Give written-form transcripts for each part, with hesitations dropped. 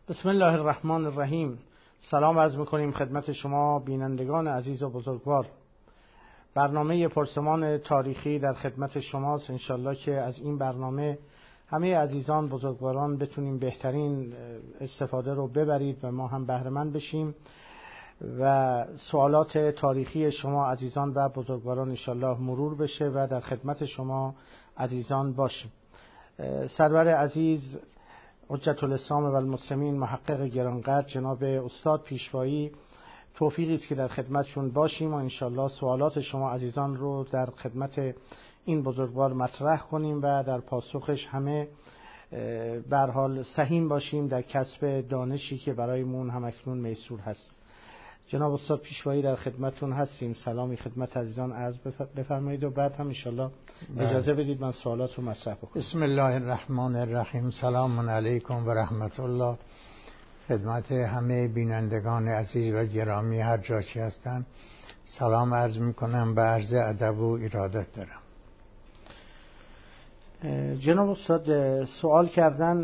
بسم الله الرحمن الرحیم. سلام عرض میکنیم خدمت شما بینندگان عزیز و بزرگوار. برنامه پرسمان تاریخی در خدمت شماست. انشالله که از این برنامه همه عزیزان بزرگواران بتونیم بهترین استفاده رو ببرید و ما هم بهره‌مند بشیم و سوالات تاریخی شما عزیزان و بزرگواران انشالله مرور بشه و در خدمت شما عزیزان باشیم. سرور عزیز حجت الاسلام و المسلمین محقق گرانقدر جناب استاد پیشوایی توفیقی است که در خدمتشون باشیم و انشالله سوالات شما عزیزان رو در خدمت این بزرگوار مطرح کنیم و در پاسخش همه به هر حال سهیم باشیم در کسب دانشی که برایمون همکنون میسور هست. جناب استاد پیشوایی در خدمتتون هستیم. سلامی خدمت عزیزان عرض بفرمایید و بعد هم انشالله اجازه بدید من سوالات رو مطرح بکنم. بسم الله الرحمن الرحیم. سلام علیکم و رحمت الله. خدمت همه بینندگان عزیز و گرامی هر جا که هستن سلام عرض میکنم و عرض ادب و ارادت دارم. جناب استاد سوال کردن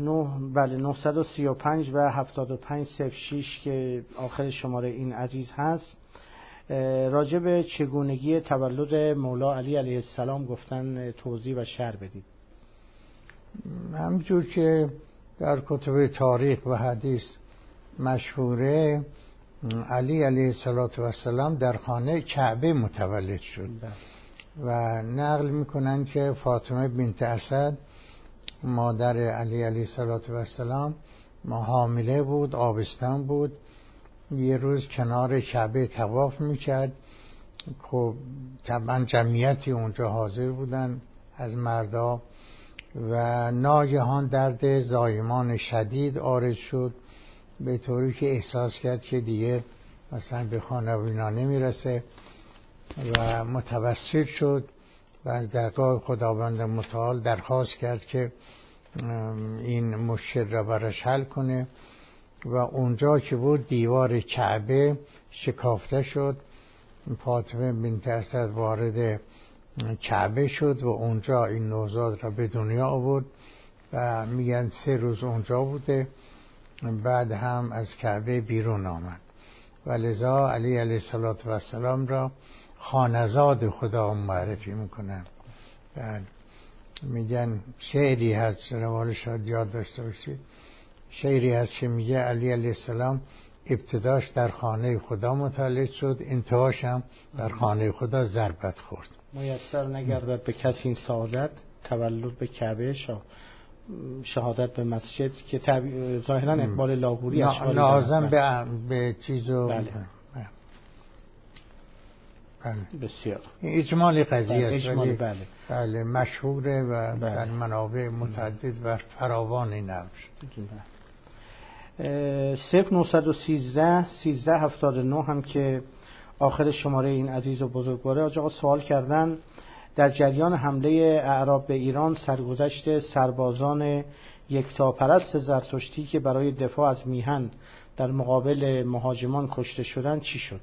935 و 7506 که آخر شماره این عزیز هست راجع به چگونگی تولد مولا علی علیه السلام گفتن توضیح و شرح بدید. همجور که در کتب تاریخ و حدیث مشهوره علی علیه السلام در خانه کعبه متولد شد و نقل میکنن که فاطمه بنت اسد مادر علی علیه السلام حامله بود، آبستن بود. یه روز کنار کعبه طواف میکرد. خب طبعا جمعیتی اونجا حاضر بودن از مردا و ناگهان درد زایمان شدید عارض شد به طوری که احساس کرد که دیگه مثلا به خانه و اینا نمیرسه و متوسل شد و از درگاه خداوند متعال درخواست کرد که این مشکل را براش حل کنه و اونجا که بود دیوار کعبه شکافته شد. فاطمه بنت اسد وارد کعبه شد و اونجا این نوزاد را به دنیا آورد و میگن 3 روز اونجا بوده. بعد هم از کعبه بیرون آمد و لذا علی علیه السلام را خانزاد خدا معرفی میکنن. بعد میگن شعری هست روال شاید یاد داشته باشید، شعری هست که میگه علی علیه السلام ابتداش در خانه خدا متولد شد، انتهاش هم در خانه خدا ضربت خورد. میسر نگردد به کسی این سعادت تولد به کعبه شهادت به مسجد که ظاهرا اقبال لاهوری لازم به چیزو بله. بسیار این اجمالی قضیه است اجمالی بله مشهوره و در منابع متعدد و فراوانی نقل شد. 0913 1379 هم که آخر شماره این عزیز و بزرگواره آقا سوال کردن در جریان حمله اعراب به ایران سرگذشت سربازان یکتاپرست زرتشتی که برای دفاع از میهن در مقابل مهاجمان کشته شدن چی شد؟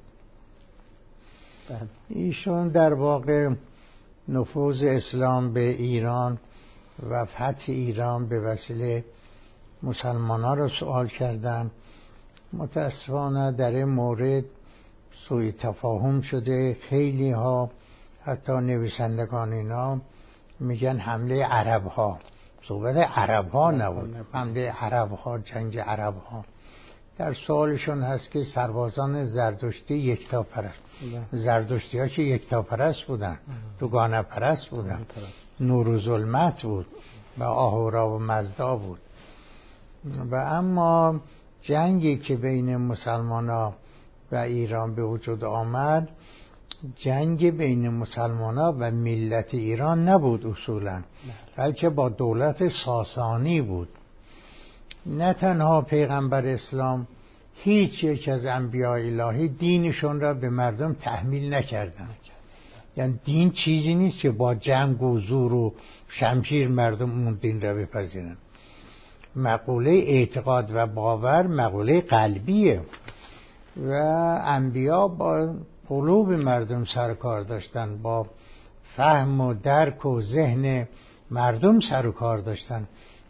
ایشون در واقع نفوذ اسلام به ایران و فتح ایران به وسیله مسلمانان را سوال کردند. متاسفانه در این مورد سوء تفاهم شده. خیلی ها حتی نویسندگان اینا میگن حمله عرب ها، صحبت عرب ها نبود، حمله عرب ها، جنگ عرب ها. در سوالشون هست که سربازان زردشتی یکتاپرست، زردشتی ها که یکتاپرست بودن، دوگانه پرست بودن، نور و ظلمت بود و آهورا و مزدا بود. و اما جنگی که بین مسلمان ها و ایران به وجود آمد جنگ بین مسلمان ها و ملت ایران نبود اصولا، بلکه با دولت ساسانی بود. نه تنها پیغمبر اسلام هیچ یک از انبیاء الهی دینشون را به مردم تحمیل نکردن. یعنی دین چیزی نیست که با جنگ و زور و شمشیر مردم اون دین را بپذیرن. مقوله اعتقاد و باور مقوله قلبیه و انبیا با قلوب مردم سر کار داشتن، با فهم و درک و ذهن مردم سر و کار داشتن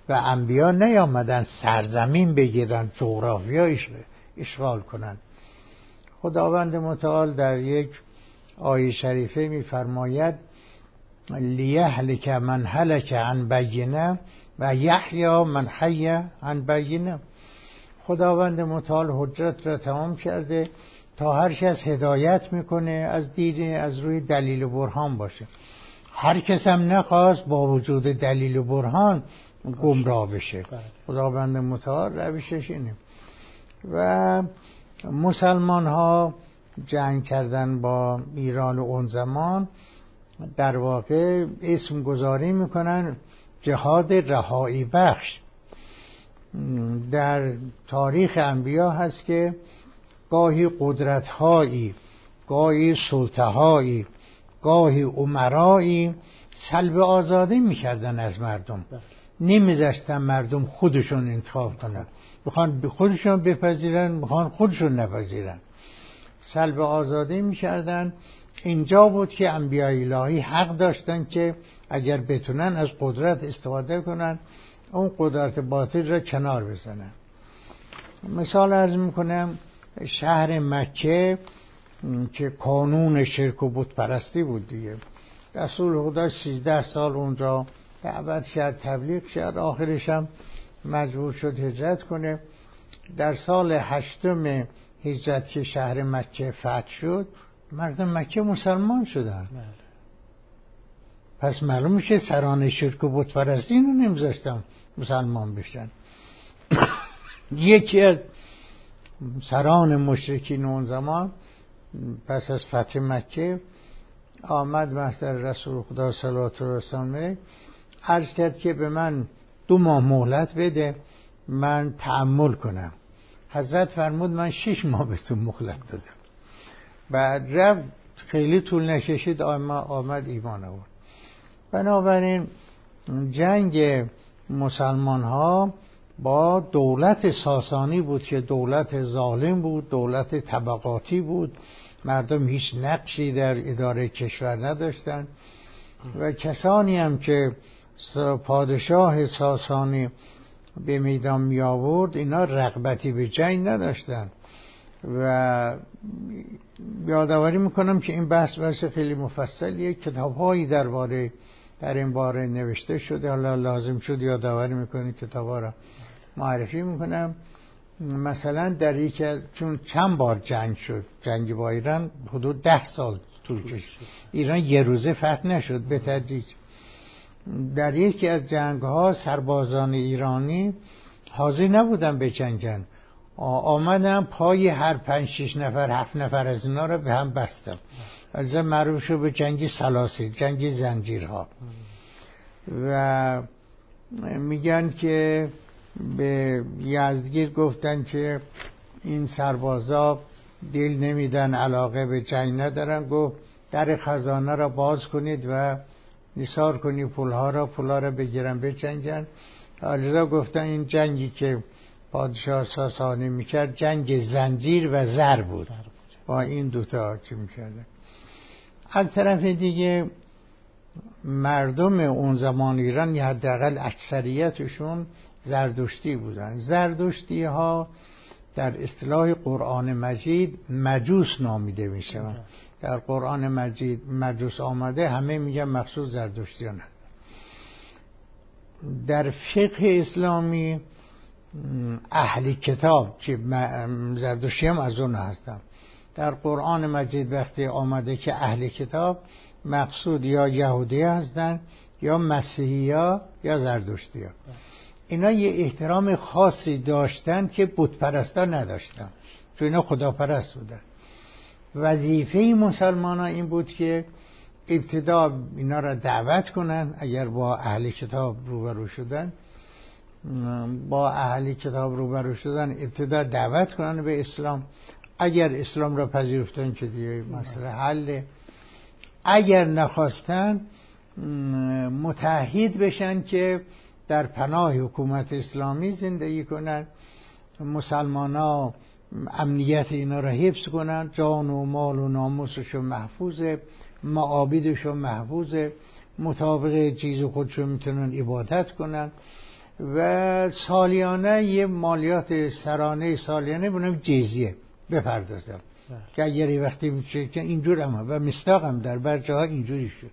و انبیا نیامدن سرزمین بگیرن، جغرافیا اشغال کنن. خداوند متعال در یک آیه شریفه می‌فرماید لیهلک من هلک عن بینه و یحیی من حی عن بینه. خداوند متعال حجت را تمام کرده تا هر کس هدایت میکنه از دین از روی دلیل و برهان باشه، هر کس هم نخواست با وجود دلیل و برهان گمراه بشه. خداوند متعال روشش اینه. و مسلمان ها جنگ کردن با ایران اون زمان، در واقع اسم گذاری میکنن جهاد رهایی بخش. در تاریخ انبیا هست که گاهی قدرت‌هایی، گاهی سلطه‌هایی، گاهی امرایی سلب آزادی میکردن از مردم، نمیذاشتن مردم خودشون انتخاب کنن، میخوان خودشون بپذیرن، میخوان خودشون نپذیرن، سلب آزادی میکردن. اینجا بود که انبیای الهی حق داشتن که اگر بتونن از قدرت استفاده کنن، اون قدرت باطل را کنار بزنن. مثال عرض میکنم، شهر مکه که کانون شرک و بت پرستی بود دیگه، رسول خدا 13 سال اونجا دعوت کرد، تبلیغ کرد، آخرش هم مجبور شد هجرت کنه. در سال 8 هجرت که شهر مکه فتح شد، مردم مکه مسلمان شدن. پس معلوم میشه سران شرک و بت پرستی اینو نمیذاشتن مسلمان بشن. یکی از سران مشرکین اون زمان پس از فتح مکه آمد محضر رسول خدا صلوات الله علیه عرض کرد که به من 2 ماه مهلت بده من تأمل کنم. حضرت فرمود من 6 ماه بهتون مهلت دادم. بعد رفت، خیلی طول نکشید آمد ایمان آورد. بنابراین جنگ مسلمان ها با دولت ساسانی بود که دولت ظالم بود، دولت طبقاتی بود، مردم هیچ نقشی در اداره کشور نداشتن و کسانی هم که پادشاه ساسانی به میدان می آورد اینا رغبتی به جنگ نداشتن. و یادآوری میکنم که این بحث خیلی مفصلیه، کتاب‌هایی در این باره نوشته شده، حالا لازم شد یادآوری میکنم کتاب‌ها را معرفی میکنم. مثلا در یکی چون چند بار جنگ شد، جنگ با ایران حدود 10 سال طول کشید، ایران یه روزه فتح نشد، به تدریج. در یکی از جنگ‌ها سربازان ایرانی حاضر نبودن بجنگن، آمدن پای هر 5-6 نفر 7 نفر از اینا رو به هم بستم. از معروف شد به جنگ سلاسل، جنگ زنجیرها. و میگن که به یزدگیر گفتن که این سربازا دل نمیدن، علاقه به جنگ ندارن. گفت در خزانه را باز کنید و نثار کنید پولها را بگیرن بجنگن. حالا گفتن این جنگی که پادشاه ساسانی میکرد جنگ زنجیر و زر بود، با این دوتا چی میکردن. از طرف دیگه مردم اون زمان ایران یا حداقل اکثریتشون زردشتی بودن. زردشتی ها در اصطلاح قرآن مجید مجوس نامیده میشن. در قرآن مجید مجوس آمده، همه میگن مخصوص زردشتیان هست. در فقه اسلامی اهل کتاب که زردشتی هم از اون هستن، در قرآن مجید وقتی آمده که اهل کتاب مقصود یا یهودی هستن یا مسیحی ها یا زردشتی ها. اینا یه احترام خاصی داشتن که بت پرستا نداشتن، چون اینا خداپرست بودن. وظیفه مسلمان ها این بود که ابتدا اینا را دعوت کنن، اگر با اهل کتاب روبرو شدن ابتدا دعوت کنن به اسلام. اگر اسلام را پذیرفتن که دیگه مسئله حله، اگر نخواستن متحد بشن که در پناه حکومت اسلامی زندگی کنن، مسلمان ها امنیت اینا را حفظ کنن، جان و مال و ناموسشون محفوظه، معابدشون محفوظه، مطابق چیز خودشون میتونن عبادت کنن و سالیانه یه مالیات سرانه سالیانه بونم جزیه بپردازم که اگر وقتی میشه که اینجور هم و مستاقم در برجه ها اینجوری شد.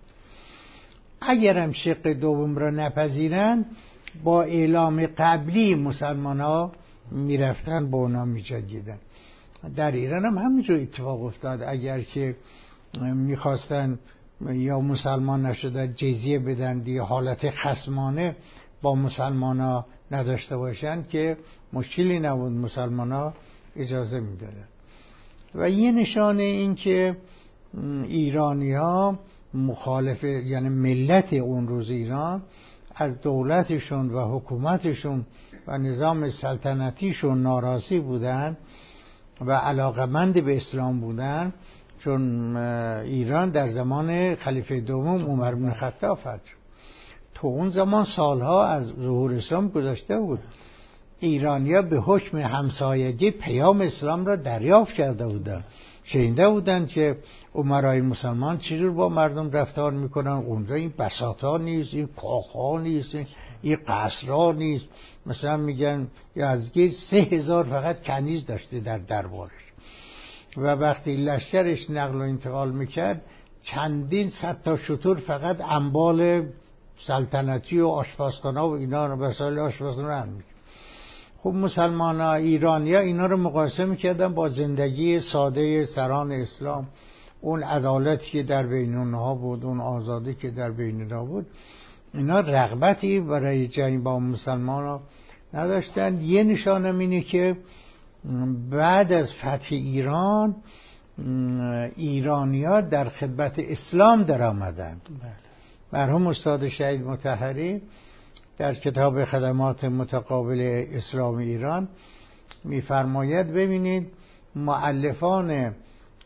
اگرم شق دوم را نپذیرن با اعلام قبلی مسلمان ها میرفتن با اونا میجنگیدن. در ایران هم همینجور اتفاق افتاد. اگر که میخواستن یا مسلمان نشدن جزیه بدن دیگه حالت خصمانه با مسلمان ها نداشته باشن که مشکلی نبود، مسلمان ها اجازه میدادن. و یه نشانه این که ایرانی ها مخالف، یعنی ملت اون روز ایران از دولتشون و حکومتشون و نظام سلطنتیشون ناراضی بودن و علاقمند به اسلام بودن، چون ایران در زمان خلیفه دوم عمر بن خطاب فتح شد. تو اون زمان سالها از ظهور اسلام گذشته بود. ایرانی‌ها به حکم همسایگی پیام اسلام را دریافت کرده بودند، شنیده بودند که امرای مسلمان چجور با مردم رفتار میکنن. اونجا این بساطا نیست، این کاخها نیست، این قصرها نیست. مثلا میگن یزدگرد 3000 فقط کنیز داشته در دربارش و وقتی لشکرش نقل و انتقال میکرد چندین صد تا شتر فقط انبال سلطنتی و آشپزخانه و اینا رو وسایل آشپزخانه هم میکرد. خب مسلمان ها ایرانی ها اینا رو مقایسه میکردن با زندگی ساده سران اسلام، اون عدالتی که در بین اونها بود، اون آزادی که در بین اونها بود. اینا رغبتی برای جنگ با مسلمان ها نداشتن. یه نشانم اینه که بعد از فتح ایران ایرانی ها در خدمت اسلام در آمدند. مرحوم استاد شهید مطهری در کتاب خدمات متقابل اسلام ایران میفرماید ببینید مؤلفان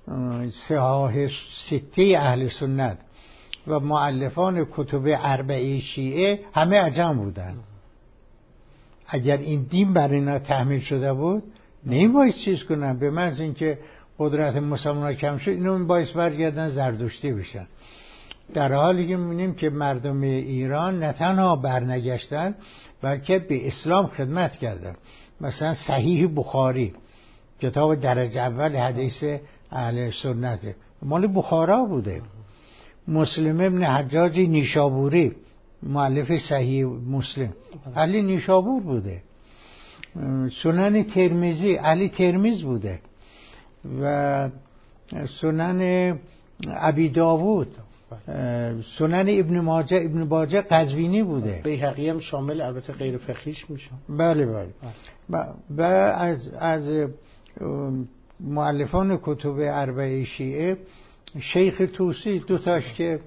صحاح سته اهل سنت و مؤلفان کتب اربعه شیعه همه عجم بودن. اگر این دین بر اینا تحمیل شده بود نمیباید چیز کنن، به محض اینکه قدرت مسلمان کم شد اینو باید برگردن زردشتی بشن. در حالی که می‌بینیم که مردم ایران نه تنها برنگشتن بلکه به اسلام خدمت کردن. مثلا صحیح بخاری کتاب درجه اول حدیث اهل سنت مال بخارا بوده. مسلم ابن حجاج نیشابوری مؤلف صحیح مسلم اهل نیشابور بوده. سنن ترمذی اهل ترمذ بوده و سنن ابی داوود، سنن ابن ماجه قزوینی بوده. بیهقی هم شامل البته غیر فقهیش میشه. بله. و از مؤلفان کتب اربعه شیعه شیخ طوسی، دوتاش که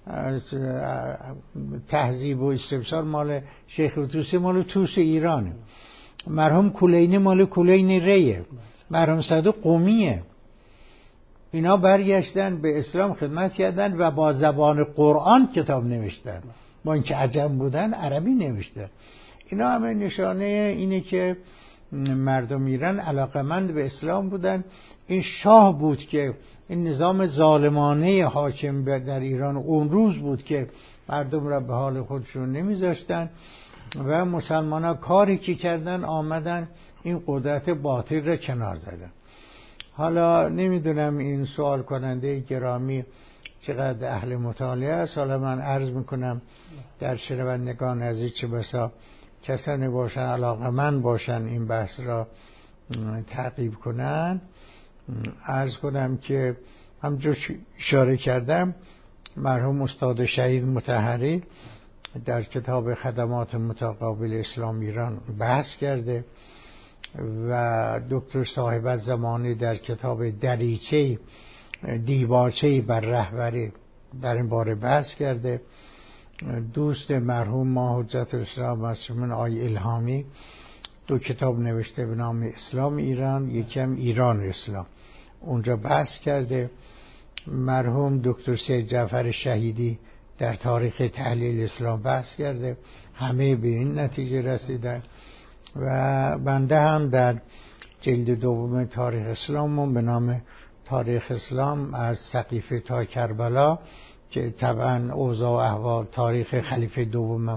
تهذیب و استبصار مال شیخ طوسی مال طوس ایرانه. مرحوم کلینی مال کلینی ریه. مرحوم صدوق قمیه. اینا برگشتن به اسلام خدمت کردن و با زبان قرآن کتاب نوشتن، با اینکه عجم بودن عربی نوشتن. اینا همه نشانه اینه که مردم ایران علاقمند به اسلام بودن. این شاه بود که این نظام ظالمانه حاکم در ایران اون روز بود که مردم را به حال خودشون نمیذاشتن و مسلمان ها کاری که کردن آمدن این قدرت باطل را کنار زدن. حالا نمیدونم این سوال کننده گرامی چقدر اهل مطالعه است. حالا من عرض میکنم در شنوندگان عزیز چه بسا کسانی باشن علاقمند باشن این بحث را تعقیب کنن. عرض کنم که همجور اشاره کردم مرحوم استاد شهید مطهری در کتاب خدمات متقابل اسلام ایران بحث کرده و دکتر صاحب الزمانی در کتاب دریچه دیباچه بر رهبری در این باره بحث کرده. دوست مرحوم ما حجت الاسلام مسلمون آقای الهامی 2 کتاب نوشته به نام اسلام ایران، یکم ایران اسلام، اونجا بحث کرده. مرحوم دکتر سید جعفر شهیدی در تاریخ تحلیل اسلام بحث کرده. همه به این نتیجه رسیدن و بنده هم در جلد دوم تاریخ اسلام به نام تاریخ اسلام از سقیفه تا کربلا که طبعا اوضاع و احوال تاریخ خلیفه دومم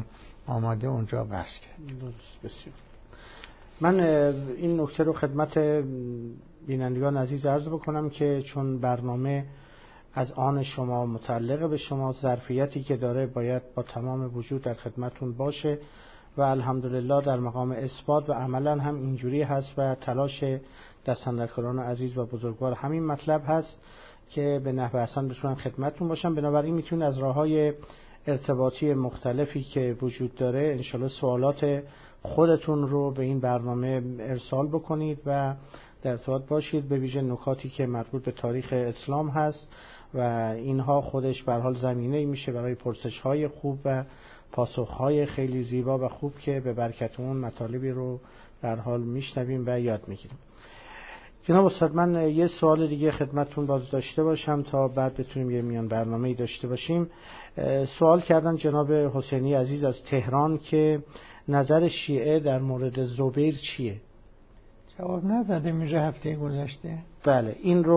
آماده اونجا بحث کرد. بسیار. من این نکته رو خدمت بینندگان عزیز عرض بکنم که چون برنامه از آن شما متعلق به شما، ظرفیتی که داره باید با تمام وجود در خدمتون باشه و الحمدلله در مقام اثبات و عملا هم اینجوری هست و تلاش دستاندرکاران عزیز و بزرگوار همین مطلب هست که به نحو احسن بتونن خدمتون باشن. بنابراین میتونید از راههای ارتباطی مختلفی که وجود داره انشالله سوالات خودتون رو به این برنامه ارسال بکنید و در ارتباط باشید، به ویژه نکاتی که مربوط به تاریخ اسلام هست و اینها خودش به هر حال زمینه‌ای میشه برای پرسش‌های خوب و پاسخ‌های خیلی زیبا و خوب که به برکت اون مطالبی رو به هر حال میشنویم و یاد میگیریم. جناب استاد، من یه سوال دیگه خدمتتون باز داشته باشم تا بعد بتونیم یه میان برنامه‌ای داشته باشیم. سوال کردن جناب حسینی عزیز از تهران که نظر شیعه در مورد زبیر چیه؟ جواب نداده میشه هفته گذشته. بله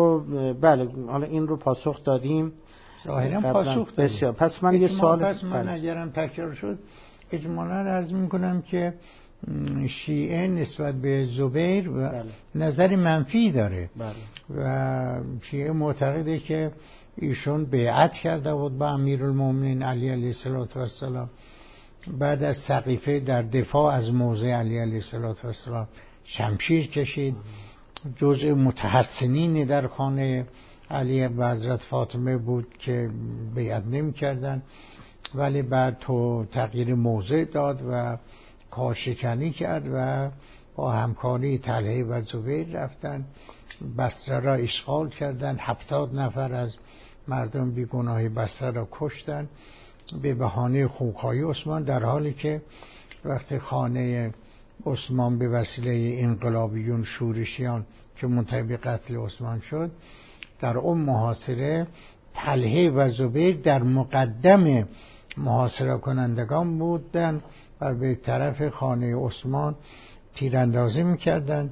حالا این رو پاسخ دادیم. ظاهرا پاسخ دادیم. بسیار. پس من یه سوال من اگرم تکرار شد اجمالا عرض میکنم که شیعه نسبت به زبیر و نظر منفی داره. و شیعه معتقده که ایشون بیعت کرده بود با امیرالمومنین علی علیه السلام، بعد از سقیفه در دفاع از موضع علی علیه السلام شمشیر کشید، جزء متحسنین در خانه علی و حضرت فاطمه بود که بیعت نمی کردن، ولی بعد تو تغییر موضع داد و کارشکنی کرد و با همکاری طلحه و زبیر رفتن بصره را اشغال کردن، 70 نفر از مردم بیگناه بصره را کشتن به بهانه خونخواهی عثمان، در حالی که وقتی خانه عثمان به وسیله انقلابیون شورشیان که منتهی به قتل عثمان شد، در اون محاصره طلحه و زبیر در مقدم محاصره کنندگان بودن و به طرف خانه عثمان تیراندازی میکردن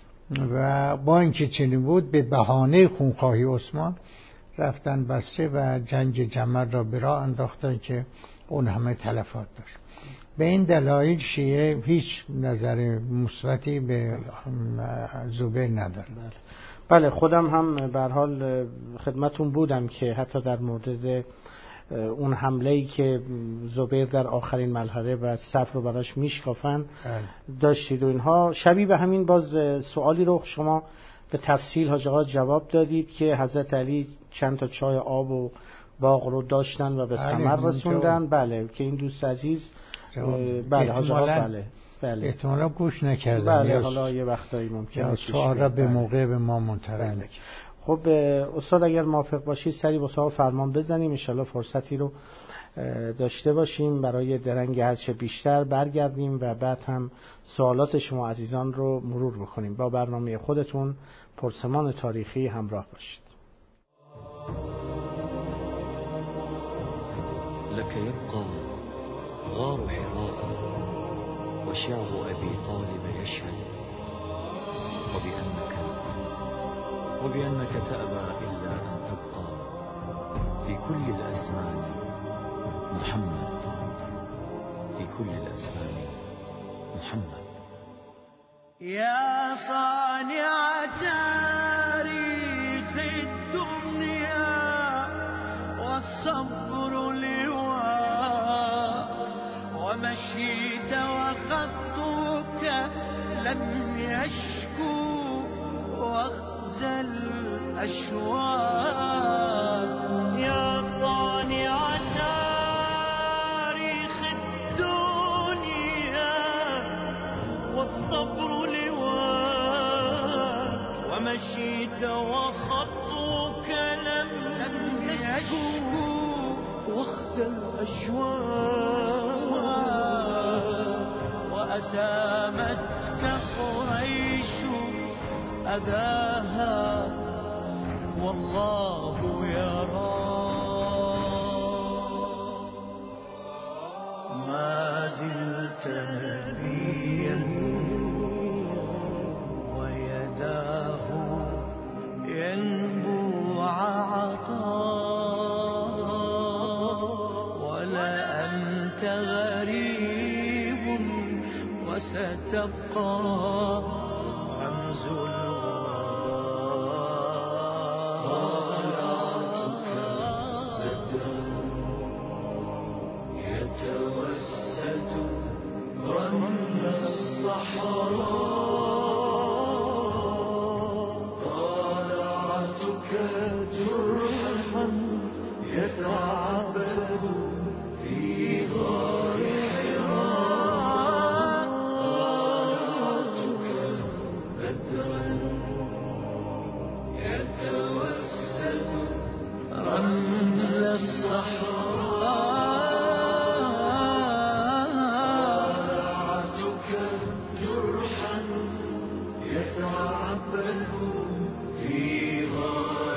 و با اینکه چنین بود به بهانه خونخواهی عثمان رفتن بصره و جنگ جمل را به راه انداختن که اون همه تلفات داشت. به این دلایل شیعه هیچ نظر مثبتی به زبیر نداره. بله خودم هم به هر حال خدمتون بودم که حتی در مورد اون حمله‌ای که زبیر در آخرین مرحله و صف رو براش میشکافن داشتید و اینها، شبیه به همین باز سوالی رو شما به تفصیل حاج آقا جواب دادید که حضرت علی چند تا چای آب و باغ رو داشتن و به ثمر رسوندن. بله که این دوست عزیز بله حاج آقا بله احتمالا گوش نکردن. بله حالا یه وقتایی ممکنه سوال را به موقع به ما منتقل نکنید. خب استاد اگر موافق باشید سری به اتاق فرمان بزنیم، ان شاءالله فرصتی رو داشته باشیم برای درنگ هرچه بیشتر برگردیم و بعد هم سوالات شما عزیزان رو مرور بکنیم. با برنامه خودتون پرسمان تاریخی همراه باشید. لك يبقى غار حراء وشعب أبي طالب يشهد وبأنك تأبى إلا أن تبقى في كل الأزمان محمد، في كل الأزمان محمد. يا صانع تاريخ الدنيا والصبر لواء ومشيت وخطك لم يشكو واخزى الأشواق. يا صانع تاريخ الدنيا والصبر لواء ومشيت وخطك لم يشكو واخزى الأشواق. وأسامتك قريش أذاها والله يرى. ما زلت نبيا ويداه ينبوع عطاء ولا أنت غريب ستبقى رمز طلعتك بدر يتوسد رمل الصحراء طلعتك جرحا يتعبد في غار حراء طلعتك بدرا يتوسد رمل الصحراء طلعتك جرحا يتعبد في غار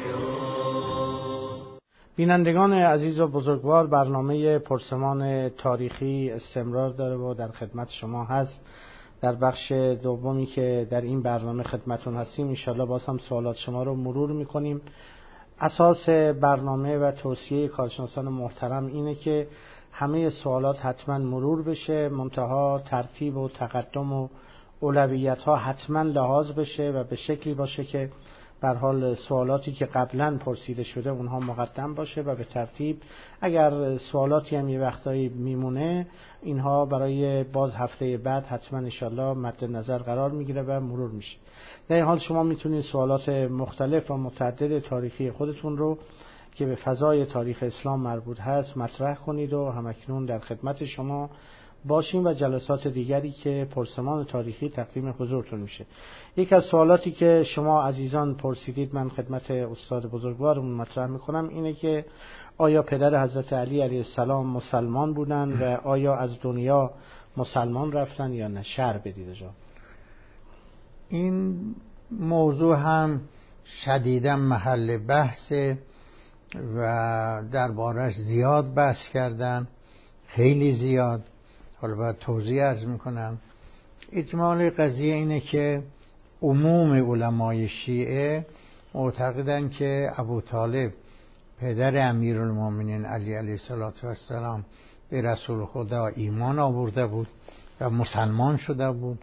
حراء. بینندگان عزیز و بزرگوار، برنامه پرسمان تاریخی استمرار داره و در خدمت شما هست. در بخش دومی که در این برنامه خدمتون هستیم انشالله باز هم سوالات شما رو مرور میکنیم. اساس برنامه و توصیه کارشناسان محترم اینه که همه سوالات حتما مرور بشه، منتها ترتیب و تقدم و اولویت ها حتما لحاظ بشه و به شکلی باشه که به هر حال سوالاتی که قبلا پرسیده شده اونها مقدم باشه و به ترتیب. اگر سوالاتی هم یه وقتایی میمونه اینها برای باز هفته بعد حتما انشالله مد نظر قرار میگیره و مرور میشه. در این حال شما میتونید سوالات مختلف و متعدد تاریخی خودتون رو که به فضای تاریخ اسلام مربوط هست مطرح کنید و همکنون در خدمت شما باشیم و جلسات دیگری که پرسمان تاریخی تقدیم حضورتون میشه. یک از سوالاتی که شما عزیزان پرسیدید من خدمت استاد بزرگوارمون مطرح میکنم اینه که آیا پدر حضرت علی علیه السلام مسلمان بودن و آیا از دنیا مسلمان رفتن یا نه؟ شرح بدید جا. این موضوع هم شدیداً محل بحثه و دربارش زیاد بحث کردن، خیلی زیاد. حالا باید توضیح عرض میکنم. اجمال قضیه اینه که عموم علمای شیعه معتقدن که ابو طالب پدر امیرالمومنین علی علیه السلام به رسول خدا ایمان آورده بود و مسلمان شده بود،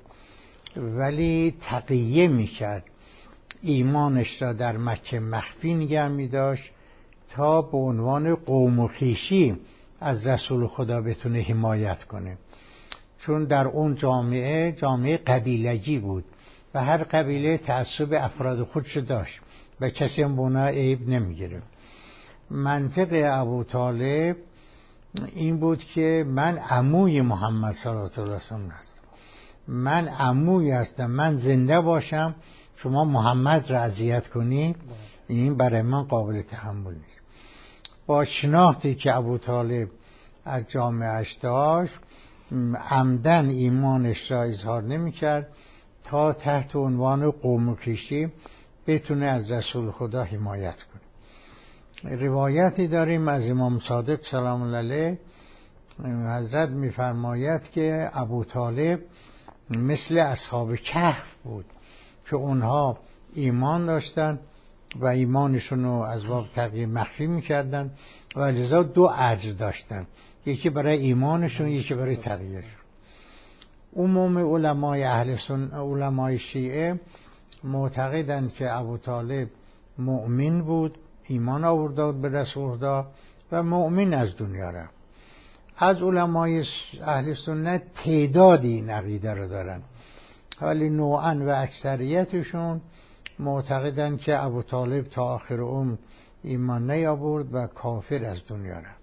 ولی تقیه میکرد، ایمانش را در مکه مخفی نگه میداشت تا به عنوان قوم و خویشی از رسول خدا بتونه حمایت کنه، چون در اون جامعه قبیلگی بود و هر قبیله تعصب افراد خودش داشت و کسی هم بنا عیب نمیگیره. منطق ابو طالب این بود که من عموی محمد صلی الله علیه و سلم هستم، من عموی هستم، من زنده باشم شما محمد را اذیت کنید، این برای من قابل تحمل نیست. با شناختی که ابو طالب از جامعهش داشت عمدن ایمانش را اظهار نمی کرد تا تحت عنوان قوم و کشی بتونه از رسول خدا حمایت کنه. روایتی داریم از امام صادق سلام الله علیه، حضرت میفرماید که ابو طالب مثل اصحاب کهف بود که اونها ایمان داشتن و ایمانشون رو از باب تقیه مخفی میکردن و لذا دو اجر داشتن، یکی برای ایمانشون یکی برای تقیهشون. عموم علمای علمای شیعه معتقدند که ابو طالب مؤمن بود، ایمان آورده بود به رسول خدا و مؤمن از دنیا رفت. از علمای اهل سنت تعدادی این عقیده رو دارن، ولی نوعاً و اکثریتشون معتقدن که ابو طالب تا آخر عمر ایمان نیاورد و کافر از دنیا رفت.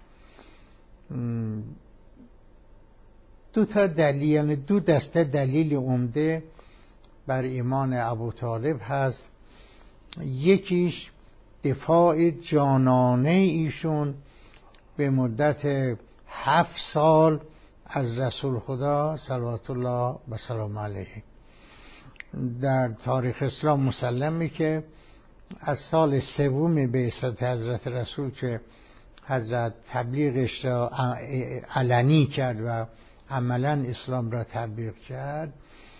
دو تا دلیل، یعنی دو دسته دلیل عمده بر ایمان ابو طالب هست. یکیش دفاع جانانه ایشون به مدت 7 سال از رسول خدا صلوات الله و سلام علیه. در تاریخ اسلام مسلمه که از سال 3 بعثت حضرت رسول که حضرت تبلیغش را علنی کرد و عملا اسلام را تبلیغ کرد،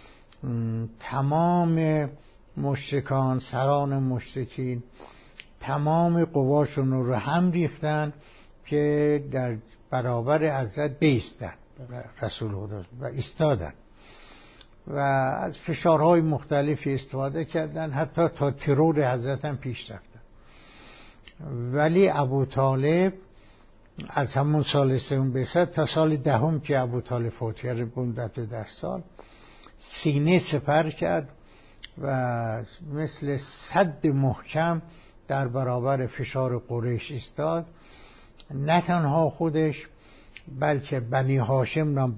تمام مشرکان، سران مشرکین تمام قواشون رو هم ریختن که در برابر حضرت بیستن رسول خدا و ایستادن و از فشارهای مختلفی استفاده کردن، حتی تا ترور حضرت هم پیش رفتن. ولی ابو طالب از همون سال سوم بعثت تا سال دهم که ابو طالب فوت کرد، مدت 10 سال سینه سپر کرد و مثل سد محکم در برابر فشار قریش ایستاد. نه تنها خودش بلکه بنی هاشم را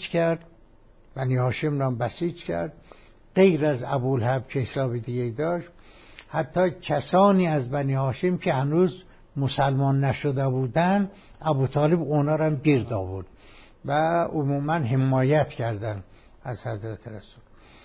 بسیج کرد، غیر از ابولهب که حساب دیگه داشت. حتی کسانی از بنی هاشم که هنوز مسلمان نشده بودن، ابو طالب اونا را گرد آورد و عموما حمایت کردن از حضرت رسول،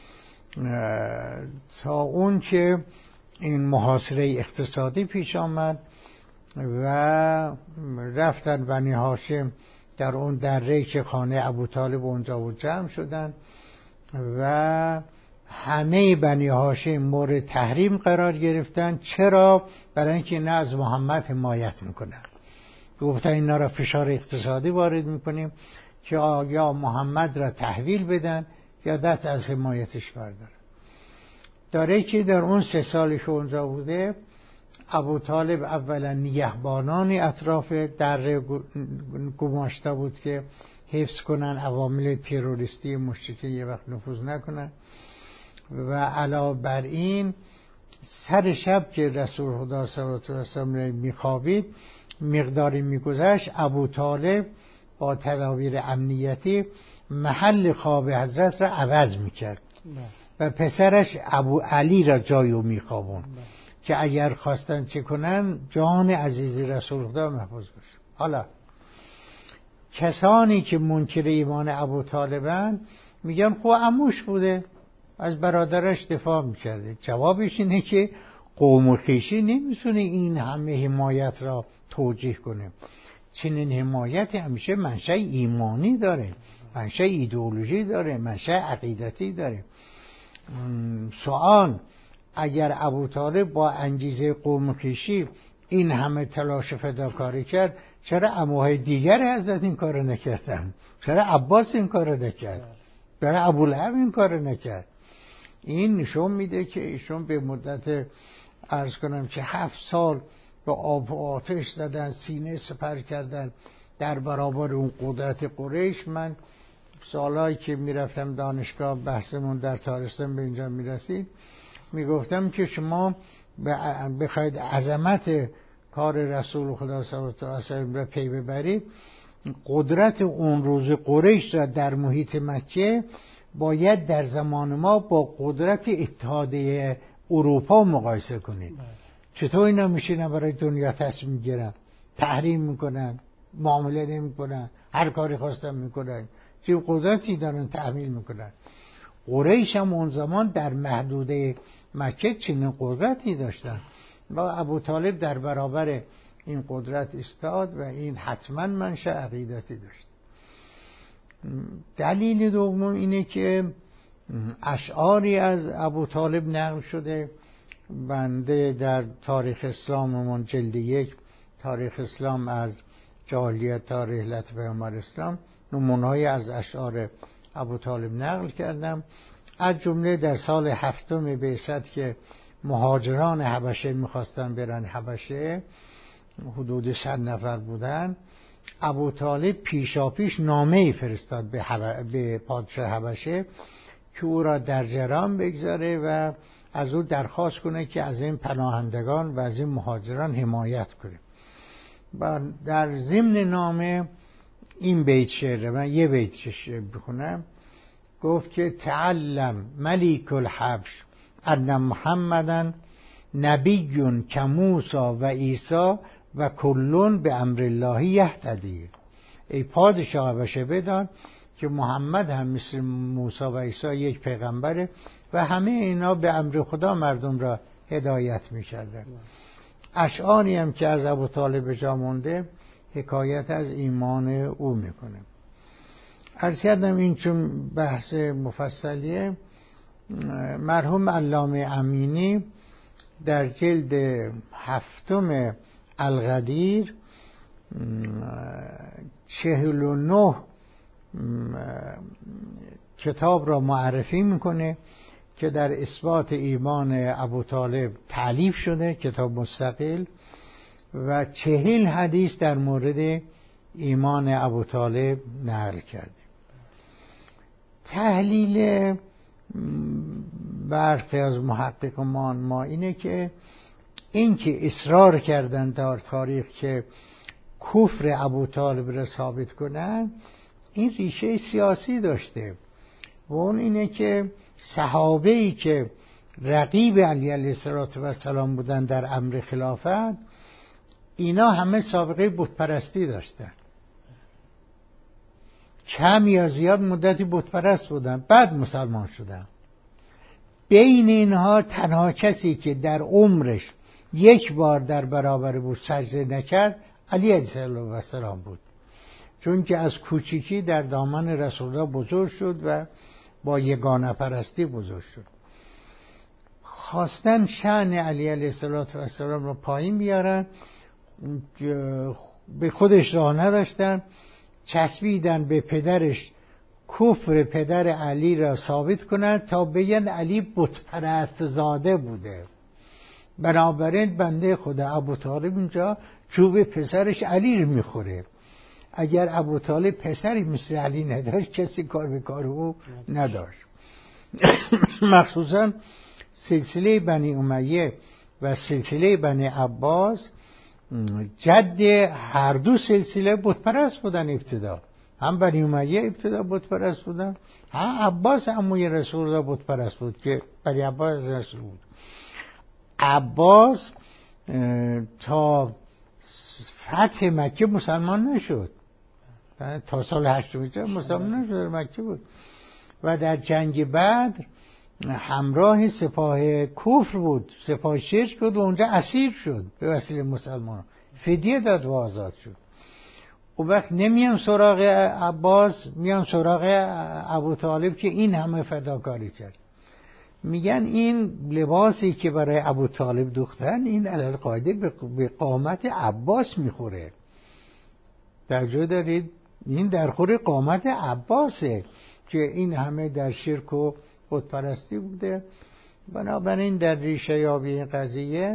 تا اون که این محاصره اقتصادی پیش آمد و رفتن بنی هاشم در اون دره که خانه ابو طالب اونجا بود جمع شدن و همه بنی هاشم مورد تحریم قرار گرفتن. چرا؟ برای اینکه نه از محمد حمایت میکنن. گفتن اینا را فشار اقتصادی وارد میکنیم که یا محمد را تحویل بدن یا دست از حمایتش بردارن. داره که در اون 3 سالی که اونجا بوده، ابو طالب اولا نگهبانانی اطراف دره گماشته بود که حفظ کنن عوامل تروریستی مشرکین یه وقت نفوذ نکنن، و علاوه بر این سر شب که رسول خدا صلی الله علیه و سلم میخوابید، مقداری میگذشت ابو طالب با تدابیر امنیتی محل خواب حضرت را عوض میکرد و پسرش ابو علی را جایو میخوابون که اگر خواستن چه کنن جان عزیز رسول خدا محفوظ باشه. حالا کسانی که منکر ایمان ابو طالبن میگن خب عموش بوده، از برادرش دفاع میکرده. جوابش اینه که قوم و خویشی نمیتونه این همه حمایت را توجیه کنه. چنین حمایت همیشه منشأ ایمانی داره، منشأ ایدئولوژی داره، منشأ عقیدتی داره. سوال: اگر ابو طالب با انگیزه قوم و خویشی این همه تلاش فداکاری کرد، چرا عموهای دیگر حضرت این کارو نکردن؟ چرا عباس این کارو نکرد؟ چرا ابولهب این کارو نکرد؟ این نشون میده که ایشون به مدت عرض کنم که 7 سال به آب و آتش زدن، سینه سپر کردن در برابر اون قدرت قریش. من سالهایی که میرفتم دانشگاه، بحثمون در تاریخ به اینجا میرسید، میگفتم که شما بخواید عظمت کار رسول خدا صلی الله علیه و سلم را پی ببرید، قدرت اون روز قریش را در محیط مکه باید در زمان ما با قدرت اتحادیه اروپا مقایسه کنید. چطور اینا میشینن برای دنیا تصمیم میگیرن، تحریم میکنن، معامله نمیکنن، هر کاری خواستن میکنن، چه قدرتی دارن تحمیل میکنن؟ قریش هم اون زمان در محدوده مکه چنین قدرتی داشتن و ابو طالب در برابر این قدرت ایستاد و این حتما منشأ عقیدتی داشت. دلیل دوم اینه که اشعاری از ابو طالب نقل شده. بنده در تاریخ اسلاممون جلد 1 تاریخ اسلام از جاهلیت تا رحلت پیامبر اسلام نمونه‌ای از اشعار ابو طالب نقل کردم. از جمله در سال 7 بعثت که مهاجران حبشه میخواستن برن حبشه، حدود 100 نفر بودن، ابو طالب پیشاپیش نامه‌ای فرستاد به پادشاه حبشه که او را در جرام بگذاره و از او درخواست کنه که از این پناهندگان و از این مهاجران حمایت کنه. و در ضمن نامه این بیت شعر، من یه بیت شعر بخونم. گفت که تعلم ملیک الحبش ان محمدن نبی کموسی و عیسی و کلون به امر الله یهتدی. ای پادشاه حبشه بدان که محمد هم مثل موسی و عیسی یک پیغمبره و همه اینا به امر خدا مردم را هدایت می‌کردن. اشعاری هم که از ابو طالب جا مونده حکایت از ایمان او میکنه. عرض کردم این چون بحث مفصلیه، مرحوم علامه امینی در جلد 7 القدیر 49 کتاب را معرفی میکنه که در اثبات ایمان ابو طالب تألیف شده، کتاب مستقل، و 40 حدیث در مورد ایمان ابو طالب نقل کرده. تحلیل برخی از محققان ما اینه که این که اصرار کردن در تاریخ که کفر ابو طالب را ثابت کنن، این ریشه سیاسی داشته و اون اینه که صحابه‌ای که رقیب علی علیه السلام بودن در امر خلافت، اینا همه سابقه بتپرستی داشتن، کم یا زیاد مدتی بتپرست بودن، بعد مسلمان شدن. بین اینها تنها کسی که در عمرش یک بار در برابر بود سجده نکرد علی علیه السلام بود، چون که از کوچیکی در دامن رسول الله بزرگ شد و با یگانه پرستی بزرگ شد. خواستن شأن علی علیه السلام رو پایین بیارن، به خودش راه نداشتن، چسبیدن به پدرش کفر پدر علی را ثابت کنند تا بگن علی بتپرست زاده بوده. بنابراین بنده خدا ابو طالب اینجا چوب پسرش علی رو میخوره. اگر ابو طالب پسری مثل علی نداشت، کسی کار به کار او نداشت. مخصوصا سلسله بنی امیه و سلسله بنی عباس جد هر دو سلسله بتپرست بودن. ابتدا هم بنی امیه ابتدا بتپرست بودن، هم عباس عموی رسول الله بتپرست بود که بنی عباس رسول بود. عباس تا فتح مکه مسلمان نشد، تا سال 8 مسلمان نشد، در مکه بود و در جنگ بدر همراه سپاه کفر بود، سپاه شرک بود و اونجا اسیر شد به وسیله مسلمان، فدیه داد و آزاد شد. و وقت نمیان سراغ عباس، میان سراغ ابو طالب که این همه فداکاری کرد. میگن این لباسی که برای ابو طالب دوختن این علل قاعده به قامت عباس میخوره. توجه دارید؟ این در خور قامت عباسه که این همه در شرک و بتپرستی بوده. بنابراین در ریشه یابی این قضیه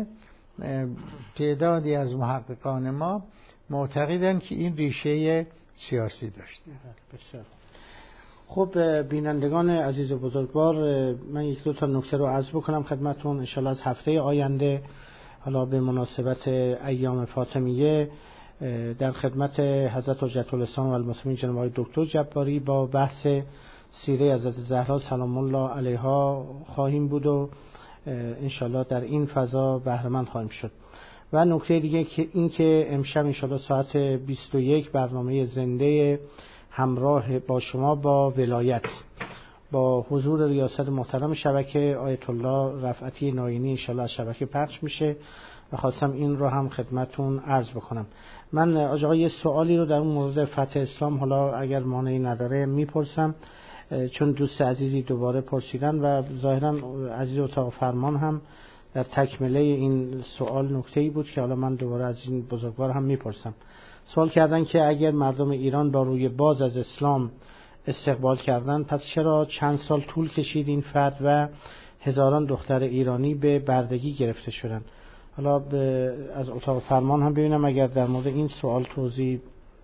تعدادی از محققان ما معتقدن که این ریشه سیاسی داشته. بسیار خب. بینندگان عزیز و بزرگوار، من یک دو تا نکته رو عرض بکنم خدمتون. انشالله از هفته آینده، حالا به مناسبت ایام فاطمیه، در خدمت حضرت حجت الاسلام و المسلمین جناب آقای دکتر جباری با بحث سیره حضرت زهرا سلام الله علیها خواهیم بود و انشالله در این فضا بهره‌مند خواهیم شد. و نکته دیگه که این که امشب انشالله ساعت 21 برنامه زنده همراه با شما با ولایت با حضور ریاست محترم شبکه آیت الله رفعتی ناینی انشالله از شبکه پخش میشه و خواستم این رو هم خدمتون عرض بکنم. من آقا یه سوالی رو در اون مورد فتح اسلام، حالا اگر مانعی نداره میپرسم، چون دوست عزیزی دوباره پرسیدن و ظاهرا عزیز اتاق فرمان هم در تکمله این سوال نکته‌ای بود که حالا من دوباره از این بزرگوار هم میپرسم. سوال کردن که اگر مردم ایران با روی باز از اسلام استقبال کردن، پس چرا چند سال طول کشید این فتح و هزاران دختر ایرانی به بردگی گرفته شدن؟ حالا از اتاق فرمان هم ببینم اگر در مورد این سوال توضیح.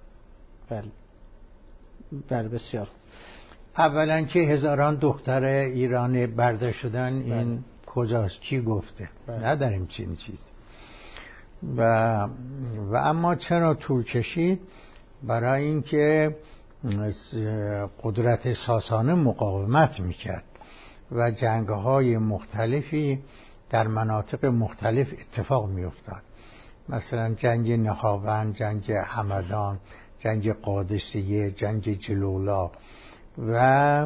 بله بسیار. اولا که هزاران دختر ایرانی برده شدن، این کجاست؟ کی گفته؟ نداریم چنین چیز. و اما چرا طول کشید؟ برای اینکه قدرت ساسانه مقاومت میکرد و جنگ‌های مختلفی در مناطق مختلف اتفاق میافتاد. مثلا جنگ نهاوند، جنگ همدان، جنگ قادسیه، جنگ جلولا. و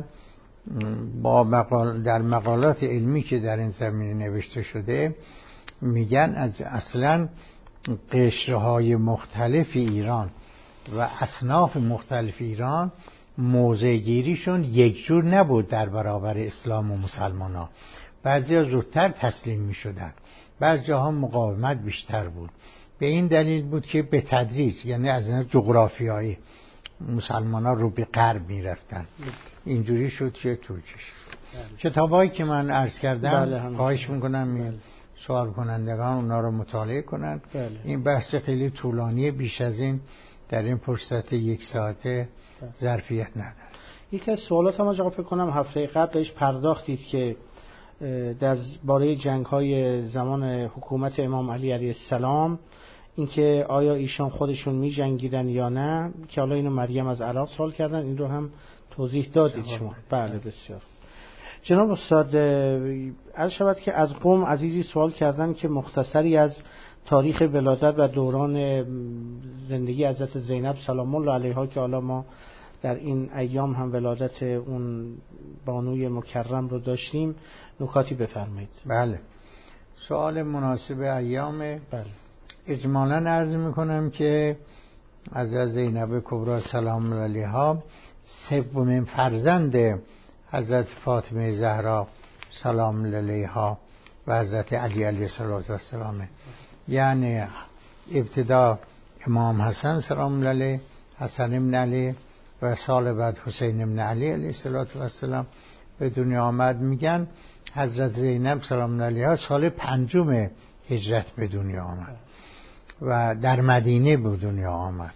در مقالات علمی که در این زمینه نوشته شده میگن از اصلا قشرهای مختلف ایران و اصناف مختلف ایران موضع گیریشون یک جور نبود در برابر اسلام و مسلمان ها. بعضی ها زودتر تسلیم می شدن، بعضی جاها مقاومت بیشتر بود. به این دلیل بود که به تدریج، یعنی از نظر جغرافیایی، مسلمان ها رو به غرب میرفتن. اینجوری شد که توجیش کتابایی که من عرض کردم خواهش میکنم سوال کنندگان اونا رو مطالعه کنن. این بحث خیلی طولانیه، بیش از این در این فرصت 1 ساعته ظرفیت نداره. یکی از سوالات هم آقا فکر کنم هفته قبل بهش پرداختید که در باره جنگ‌های زمان حکومت امام علی علیه السلام اینکه آیا ایشان خودشون می جنگیدن یا نه، که حالا اینو مریم از عراق سوال کردن، این رو هم توضیح دادید شما. بله بسیار. جناب استاد عرض شود که از قم عزیزی سوال کردن که مختصری از تاریخ ولادت و دوران زندگی حضرت زینب سلام الله علیها که حالا ما در این ایام هم ولادت اون بانوی مکرم رو داشتیم نکاتی بفرمایید. بله، سوال مناسب ایام. بله. اجمالاً عرض میکنم که حضرت زینب کبری سلام الله علیها سومین فرزند حضرت فاطمه زهرا سلام الله علیها و حضرت علی علیه السلام، یعنی ابتدا امام حسن سلام الله علیه، حسن ابن علی و سال بعد حسین ابن علی علیه السلام به دنیا آمد. میگن حضرت زینب سلام الله علیها سال 5 هجرت به دنیا آمد و در مدینه به دنیا آمد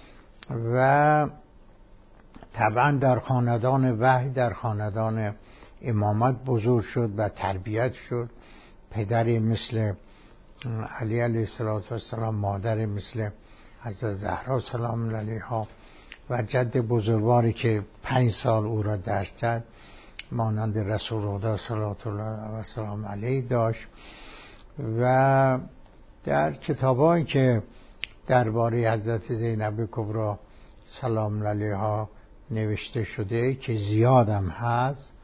و طبعا در خاندان وحی، در خاندان امامت بزرگ شد و تربیت شد. پدری مثل علی علیه السلام، مادری مثل حضرت زهرا سلام الله علیها و جد بزرگواری که 5 سال او را درک کرد مانند رسول خدا صلوات الله و سلام علیه داشت. و در کتابایی که درباره حضرت زینب کبری سلام الله علیها نوشته شده که زیادم هست،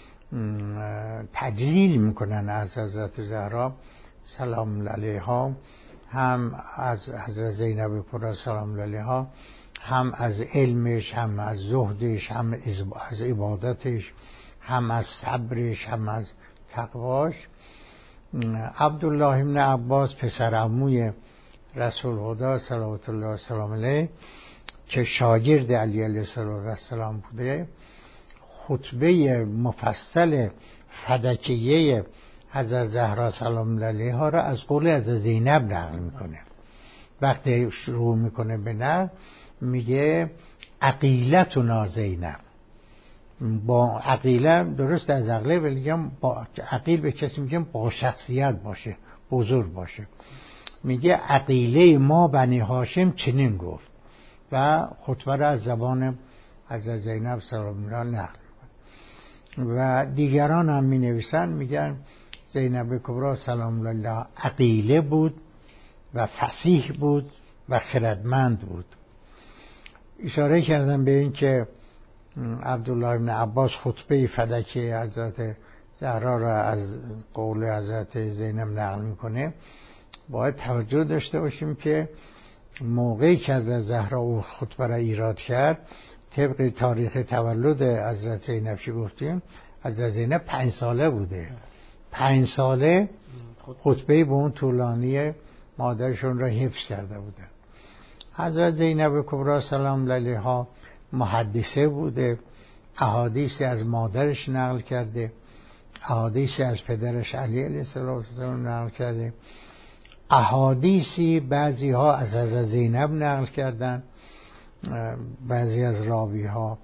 تدلیل میکنن از حضرت زهرا سلام الله علیها، هم از حضرت زینب کبری سلام الله علیها، هم از علمش، هم از زهدش، هم از عبادتش، هم از صبرش، هم از تقواش. عبدالله ابن عباس پسر عموی رسول خدا صلوات الله و سلام علیه که شاگرد علی علیه السلام بوده، خطبه مفصل فدکیه حضرت زهرا سلام الله علیها را از قول حضرت زینب نقل میکنه. وقتی شروع میکنه به نقل میگه عقیلتنا زینب. با عقیله درست از عقیله، ولی با عقیل به کسی میگم با شخصیت باشه، بزرگ باشه. میگه عقیله ما بنی هاشم چنین گفت و خطبه را از زبان حضرت زینب سلام الله نقل میکنه. و دیگران هم می نویسن، میگن زینب کبری سلام الله عقیله بود و فصیح بود و خردمند بود. اشاره کردم به این که عبدالله ابن عباس خطبه فدکه حضرت زهرا را از قول حضرت زینب نقل میکنه. باید توجه داشته باشیم که موقعی که حضرت زهرا او خطبه را ایراد کرد، طبق تاریخ تولد حضرت زینب چی گفتیم، حضرت زینب 5 ساله بوده. 5 ساله خطبه به اون طولانی مادرشون را حفظ کرده بوده. حضرت زینب کبری سلام الله علیها محدثه بوده، احادیثی از مادرش نقل کرده، احادیثی از پدرش علی علیه السلام نقل کرده، احادیثی بعضی ها از حضرت زینب نقل کردن، بعضی از راوی ها.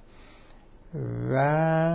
و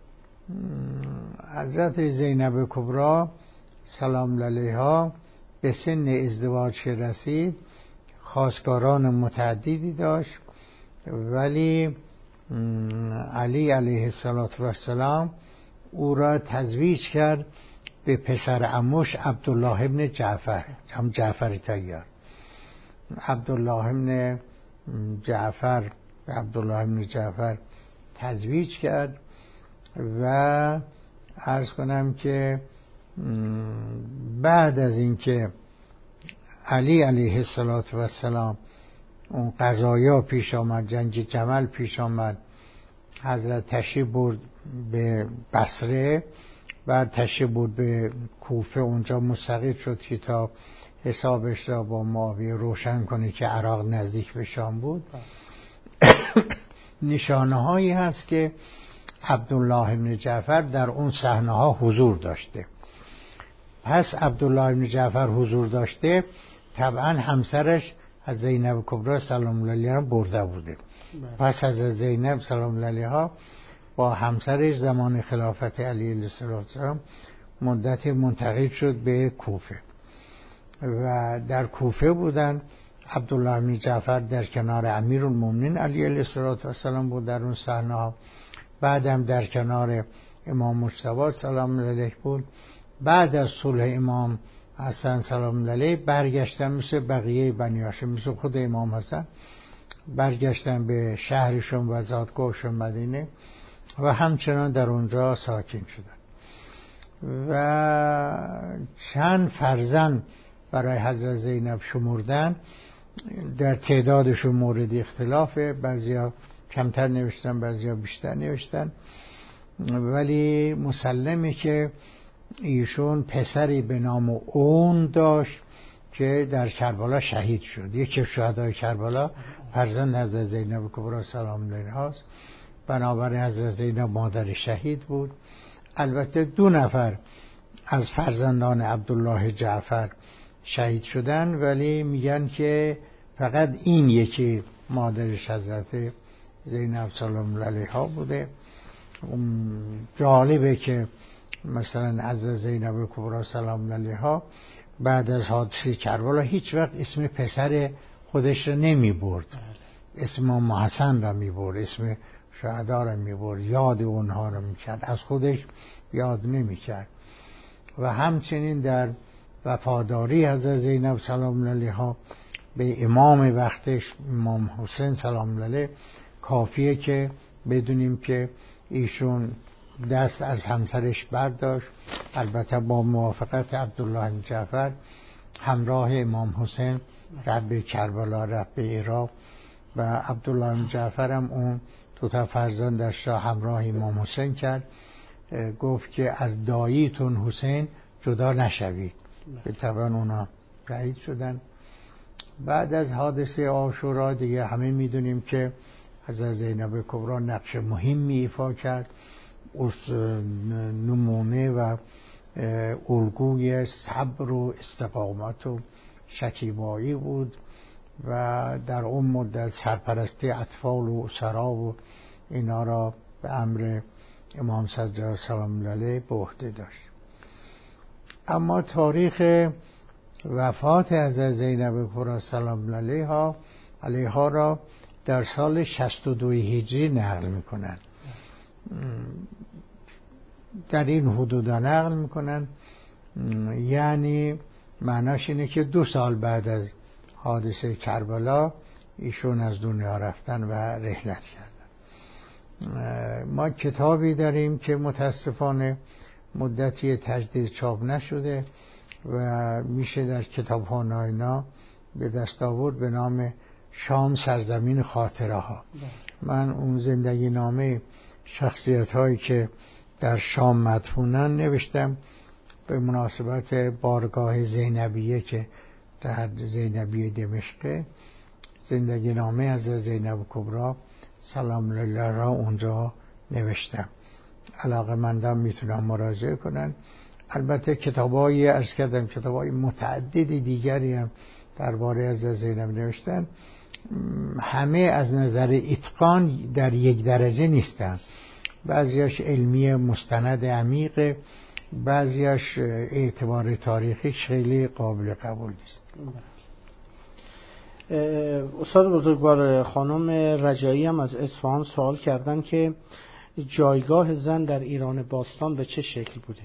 حضرت زینب کبری سلام الله علیها به سن ازدواج که رسید خواستگاران متعددی داشت، ولی علی علیه السلام او را تزویج کرد به پسر عموش عبدالله ابن جعفر، هم جعفر طیار. عبدالله ابن جعفر به عبدالله ابن جعفر تزویج کرد و عرض کنم که بعد از اینکه علی علیه السلام اون قضایا پیش آمد، جنگ جمل پیش آمد، حضرت تشریف برد به بصره، بعد تشریف برد به کوفه، اونجا مستقر شد که تا حسابش را با معاویه روشن کنه که عراق نزدیک به شام بود. نشانه هایی هست که عبدالله بن جعفر در اون صحنه ها حضور داشته. پس عبدالله بن جعفر حضور داشته، طبعا همسرش از زینب کبرا سلام الله علیها برده بوده. پس از زینب سلام الله علیها با همسرش زمان خلافت علی علیه السلام مدت منتقل شد به کوفه و در کوفه بودن. عبدالله بن جعفر در کنار امیرالمومنین علی علیه السلام بود در اون صحنه ها. بعدم در کنار امام مجتبی سلام الله علیه بود. بعد از صلح امام حسن سلام الله علیه برگشتن مثل بقیه بنی هاشم، مثل خود امام حسن برگشتن به شهرشون و زادگاهشون مدینه و همچنان در اونجا ساکن شدن و چند فرزند برای حضرت زینب شمردن. در تعدادشون مورد اختلافه، بعضیا کمتر نوشتن بعضیا بیشتر نوشتن، ولی مسلمه که ایشون پسری به نام اون داشت که در کربلا شهید شد. یکی شهدای کربلا فرزند حضرت زینب کبرا سلام الله علیها است. بنابراین حضرت زینب مادر شهید بود. البته 2 نفر از فرزندان عبدالله جعفر شهید شدن، ولی میگن که فقط این یکی مادرش حضرت زینب سلام الله علیها بوده. جالبه که مثلا حضرت زینب کبرا سلام الله علیها بعد از حادثه کربلا هیچ وقت اسم پسر خودش را نمی برد، اسم امام حسن را می برد، اسم شهدا را می برد، یاد اونها را می کرد، از خودش یاد نمی کرد. و همچنین در وفاداری حضرت زینب سلام الله علیها به امام وقتش امام حسین سلام الله علیه کافیه که بدونیم که ایشون دست از همسرش برداشت، البته با موافقت عبدالله بن جعفر، همراه امام حسین رفت به کربلا، رفت به عراق و عبدالله بن جعفر هم اون 2 تا فرزندش را همراه امام حسین کرد. گفت که از داییتون حسین جدا نشوید. به طبع اونا رهید شدن. بعد از حادثه عاشورا دیگه همه میدونیم که حضرت زینب کبرا نقش مهمی ایفا کرد، نمونه و الگوی صبر و استقامت و شکیبایی بود و در اون مدت سرپرستی اطفال و اسرا و اینا را به امر امام سجاد سلام الله علیه به عهده داشت. اما تاریخ وفات حضرت زینب کبرا سلام الله علیها را در سال 62 هجری نقل میکنن، در این حدود نقل میکنن. یعنی معناش اینه که 2 سال بعد از حادثه کربلا ایشون از دنیا رفتن و رحلت کردن. ما کتابی داریم که متاسفانه مدتی تجدید چاپ نشده و میشه در کتاب‌ها ناینا به دست آورد به نام شام سرزمین خاطره ها. من اون زندگی نامه شخصیت هایی که در شام مدفونن نوشتم به مناسبت بارگاه زینبیه که در زینبیه دمشق. زندگی نامه از زینب کبرا سلام الله را اونجا نوشتم. علاقه‌مندان میتونن مراجعه کنن. البته کتابای عرض کردم کتابای متعدد دیگری هم درباره از زینب نوشتن. همه از نظر اتقان در یک درجه نیستن، بعضیاش علمی مستند عمیق، بعضیاش اعتبار تاریخی خیلی قابل قبول نیست. استاد بزرگوار، خانم رجایی هم از اصفهان سوال کردن که جایگاه زن در ایران باستان به چه شکل بوده؟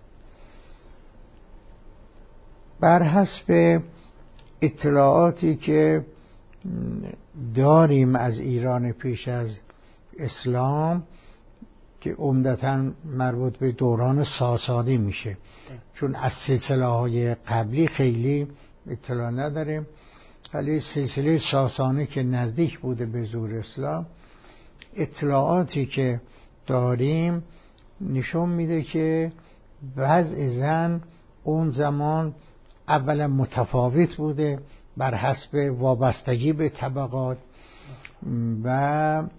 بر حسب اطلاعاتی که داریم از ایران پیش از اسلام که عمدتاً مربوط به دوران ساسانی میشه، چون از سلسله‌های قبلی خیلی اطلاع نداریم، ولی سلسله ساسانی که نزدیک بوده به ظهور اسلام، اطلاعاتی که داریم نشون میده که وضع زن اون زمان اولا متفاوت بوده بر حسب وابستگی به طبقات و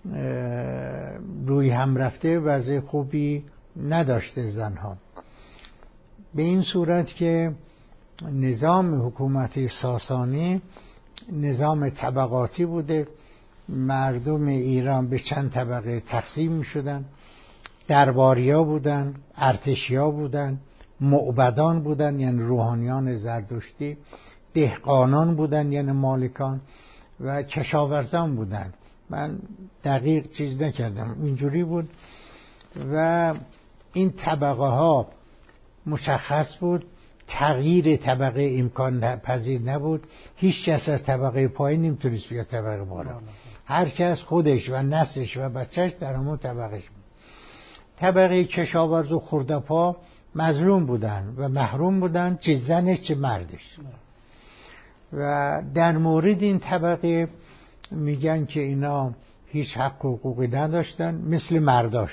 روی هم رفته وضع خوبی نداشته زنها. به این صورت که نظام حکومتی ساسانی نظام طبقاتی بوده، مردم ایران به چند طبقه تقسیم می شدن، درباریا بودن، ارتشیا بودن، معبدان بودن یعنی روحانیان زردشتی، دهقانان بودن یعنی مالکان و کشاورزان بودن. من دقیق چیز نکردم، اینجوری بود و این طبقه ها مشخص بود. تغییر طبقه امکان پذیر نبود. هیچ کس از طبقه پایین نمیتونست بیاد طبقه بالا. هر کس خودش و نسلش و بچهش در همون طبقهش بود. طبقه کشاورز و خرده‌پا مظلوم بودن و محروم بودن، چه زنش چه مردش. و در مورد این طبقه میگن که اینا هیچ حق و حقوقی نداشتن مثل مرداش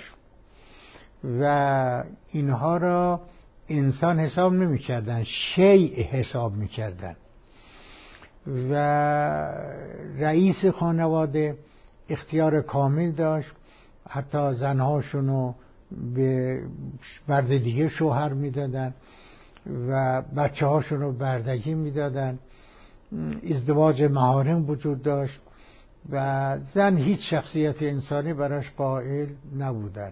و اینها را انسان حساب نمی کردن، شیء حساب می کردن. و رئیس خانواده اختیار کامل داشت، حتی زنهاشونو به مرد دیگه شوهر می دادن و بچه هاشونو بردگی می دادن. ازدواج محارم وجود داشت و زن هیچ شخصیت انسانی براش قائل نبودن.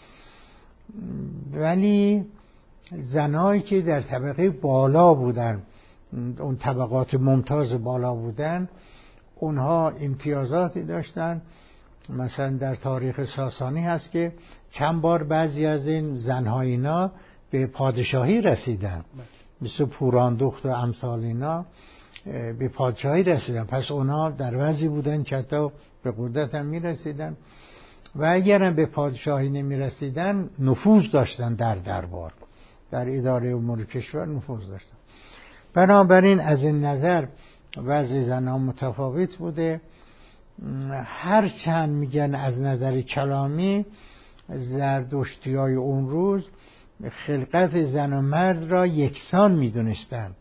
ولی زنایی که در طبقه بالا بودن، اون طبقات ممتاز بالا بودن، اونها امتیازاتی داشتن. مثلا در تاریخ ساسانی هست که چند بار بعضی از این زنهای اینا به پادشاهی رسیدن، مثل پوراندخت و امثال اینا به پادشاهی رسیدن. پس اونا در وضعی بودن که حتی به قدرت هم می رسیدن و اگر هم به پادشاهی نمی رسیدن نفوذ داشتن در دربار، در اداره امور کشور نفوذ داشتن. بنابراین از این نظر وضع زنها متفاوت بوده. هرچند میگن از نظر کلامی زردشتیای اون روز خلقت زن و مرد را یکسان میدونستن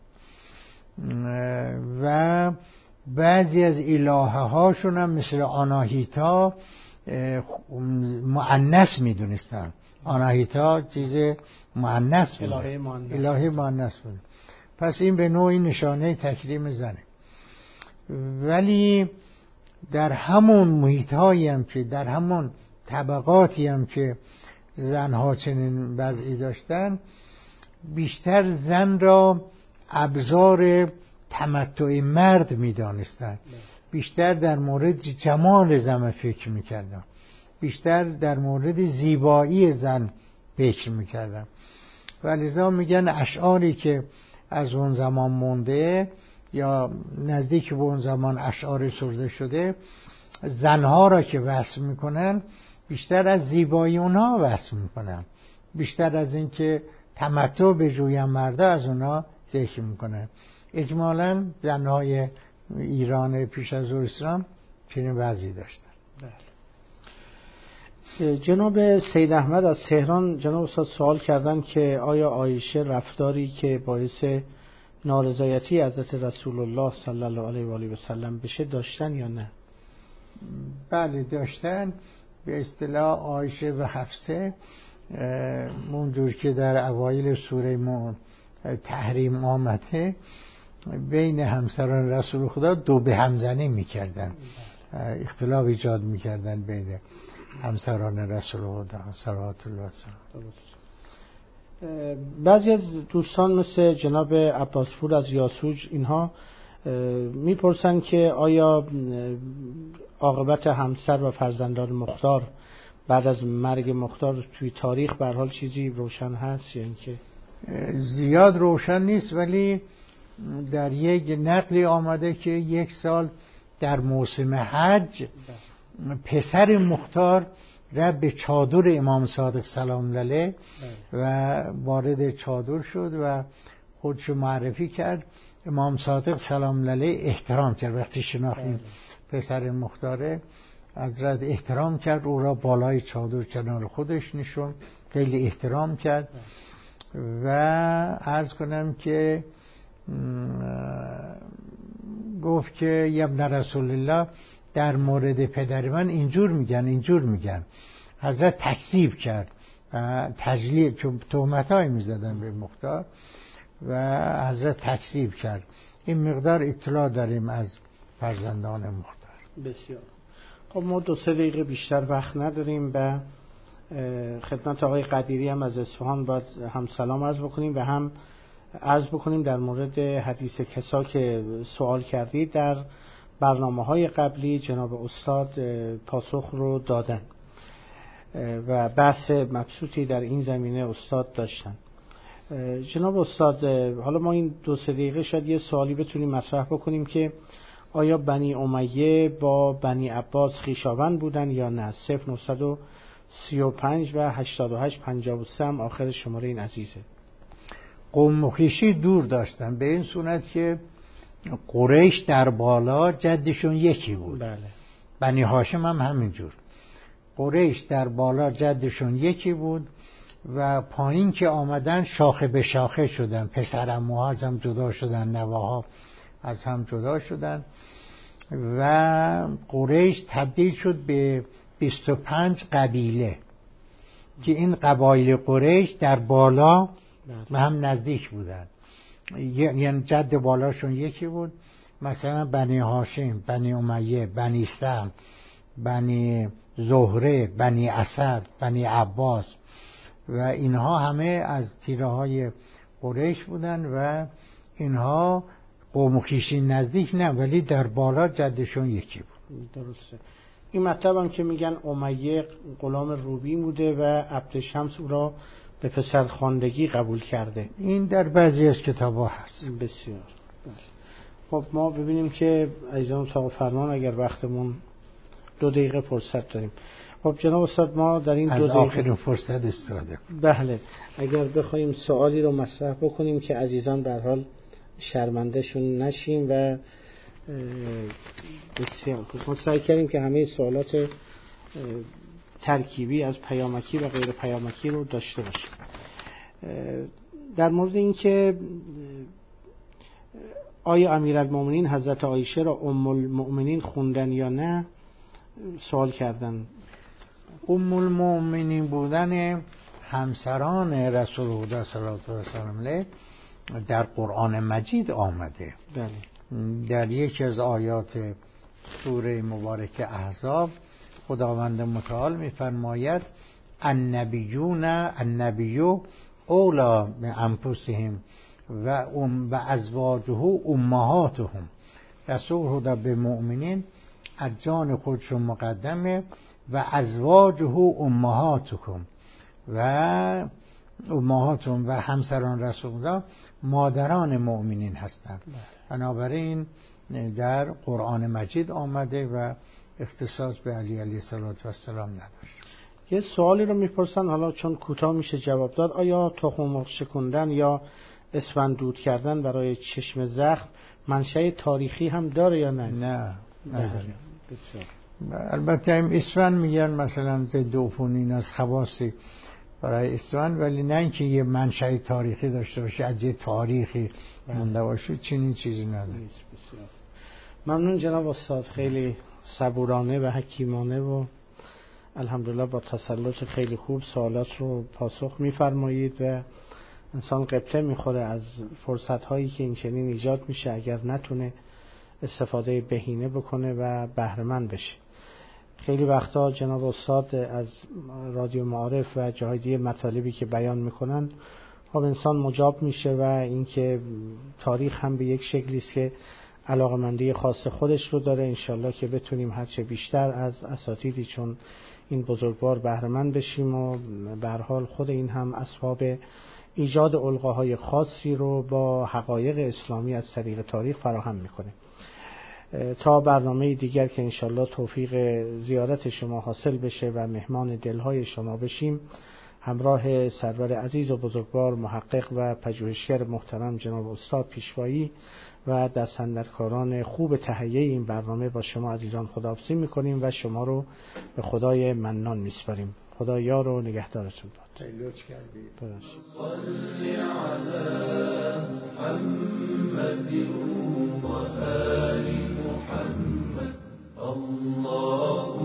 و بعضی از الهه هاشون هم مثل آناهیتا مؤنث میدونستن. آناهیتا چیز مؤنث بود، الهه مؤنث بود. پس این به نوعی نشانه تکریم زنه. ولی در همون محیط‌هایی هم که در همون طبقاتی هم که زنها چنین وضعی داشتن، بیشتر زن را ابزار تمتع مرد می‌دانستند. بیشتر در مورد جمال زن فکر می‌کردن، بیشتر در مورد زیبایی زن فکر می‌کردن. و لذا میگن اشعاری که از اون زمان مونده یا نزدیک به اون زمان اشعار سرده شده، زنها را که وصف میکنن بیشتر از زیبایی اونها وصف میکنن، بیشتر از این که تمتع به جوین مرده از اونها ذکر میکنن. اجمالاً زنهای ایران پیش از اسلام چنین وضعی داشتن. جناب سید احمد از تهران جناب استاد سوال کردن که آیا عایشه رفتاری که باعث نارضایتی حضرت رسول الله صلی الله علیه و آله و سلم بشه داشتن یا نه؟ بله داشتن. به اصطلاح عایشه و حفصه اونجور که در اوایل سوره تحریم آمده بین همسران رسول خدا دو به همزنی میکردن، اختلاف ایجاد میکردن بین همسران رسول خدا صلوات الله علیه. بعضی از دوستان مثل جناب عباسپور از یاسوج اینها میپرسن که آیا عاقبت همسر و فرزندان مختار بعد از مرگ مختار توی تاریخ به هر حال چیزی روشن هست یا اینکه زیاد روشن نیست، ولی در یک نقلی آمده که یک سال در موسم حج پسر مختار رفت به چادر امام صادق سلام علیه و وارد چادر شد و خودشو معرفی کرد. امام صادق سلام علیه احترام کرد. وقتی شناختیم پسر مختاره، حضرت احترام کرد، او را بالای چادر کنار خودش نشون، خیلی احترام کرد و عرض کنم که گفت که یا ابن رسول الله در مورد پدر من اینجور میگن. حضرت تکذیب کرد، تجلیل، چون تهمت‌هایی می‌زدن به مختار و حضرت تکذیب کرد. این مقدار اطلاع داریم از فرزندان مختار. بسیار خب، ما 2-3 دقیقه بیشتر وقت نداریم. به خدمت آقای قدیری هم از اصفهان باید هم سلام عرض بکنیم و هم عرض بکنیم در مورد حدیث کسا که سوال کردید. در برنامه‌های قبلی جناب استاد پاسخ رو دادن و بحث مبسوطی در این زمینه استاد داشتن. جناب استاد، حالا ما این 2-3 دقیقه شاید یه سوالی بتونیم مطرح بکنیم که آیا بنی امیه با بنی عباس خویشاوند بودن یا نه؟ 0935 و 8853 هم آخر شماره این عزیزه. قوم و خویشی دور داشتن، به این صورت که قریش در بالا جدشون یکی بود. بله. بنی هاشم هم همینجور. قریش در بالا جدشون یکی بود و پایین که آمدن شاخه به شاخه شدن. پسرعموها از هم جدا شدن، نواها از هم جدا شدن و قریش تبدیل شد به 25 قبیله که این قبایل قریش در بالا و هم نزدیک بودن، یعنی جد بالاشون یکی بود. مثلا بنی هاشم، بنی امیه، بنی سهم، بنی زهره، بنی اسد، بنی عباس و اینها همه از تیره های قریش بودن و اینها قوم و خویشی نزدیک نه، ولی در بالا جدشون یکی بود. درسته. این مطلب هم که میگن امیه غلام روبی بوده و عبدالشمس او را به پسرخواندگی قبول کرده. این در بعضی از کتاب‌ها هست. بسیار. خب ما ببینیم که عزیزان اتاق فرمان اگر وقتمون 2 دقیقه فرصت داریم. خب جناب استاد، ما در این 2 دقیقه از آخرین فرصت استفاده کنیم. بله، اگر بخوایم سوالی رو مطرح بکنیم که عزیزان به هر حال شرمندهشون نشیم و بسیار ما سعی کردیم که همه سوالات ترکیبی از پیامکی و غیر پیامکی رو داشته باشیم. در مورد این که آیا امیرالمومنین حضرت عایشه را ام المؤمنین خوندن یا نه سوال کردن. ام المؤمنین بودن همسران رسول خدا صلی الله علیه و سلم در قرآن مجید آمده. بله. در یکی از آیات سوره مبارک احزاب خداوند متعال می‌فرماید النبیو اولا بانفسهم و ازواجه امهاتهم. رسول خدا به مؤمنین از جان خودشون مقدمه و ازواجه امهاتکم و امهاتون و همسران رسول الله مادران مؤمنین هستند. بنابراین در قرآن مجید آمده و اختصاص به علی علیه السلام نداشت. یه سوالی رو میپرسن، حالا چون کوتاه میشه جواب داد، آیا تخم مرغ شکوندن یا اسفند دود کردن برای چشم زخم منشأ تاریخی هم داره یا نه؟ نه نداره. البته این اسفند میگن مثلا ضد عفونی از خواصی برای اسفند، ولی نه اینکه یه منشأ تاریخی داشته باشه، از یه تاریخی مونده باشه، چنین چیزی نداره. ممنون جناب استاد، خیلی صبورانه و حکیمانه و الحمدلله با تسلط خیلی خوب سوالات رو پاسخ میفرمایید و انسان غبطه میخوره از فرصت هایی که این چنین ایجاد میشه اگر نتونه استفاده بهینه بکنه و بهره‌مند بشه. خیلی وقتا جناب استاد از رادیو معارف و جاهای دیگه مطالبی که بیان میکنن خب انسان مجاب میشه و اینکه تاریخ هم به یک شکلی است که علاقمندی خاص خودش رو داره. انشالله که بتونیم هرچه بیشتر از اساتیدی چون این بزرگوار بهره‌مند بشیم و به هر حال خود این هم اسباب ایجاد القاهای خاصی رو با حقایق اسلامی از طریق تاریخ فراهم میکنه. تا برنامه دیگر که انشالله توفیق زیارت شما حاصل بشه و مهمان دلهای شما بشیم، همراه سرور عزیز و بزرگوار محقق و پژوهشگر محترم جناب استاد پیشوایی و دستاندرکاران خوب تهیه این برنامه با شما عزیزان خداحافظی میکنیم و شما رو به خدای منان میسپاریم. خدا یار و نگهدارتون باد. لطف کردید. صل علی محمد و آل محمد. الله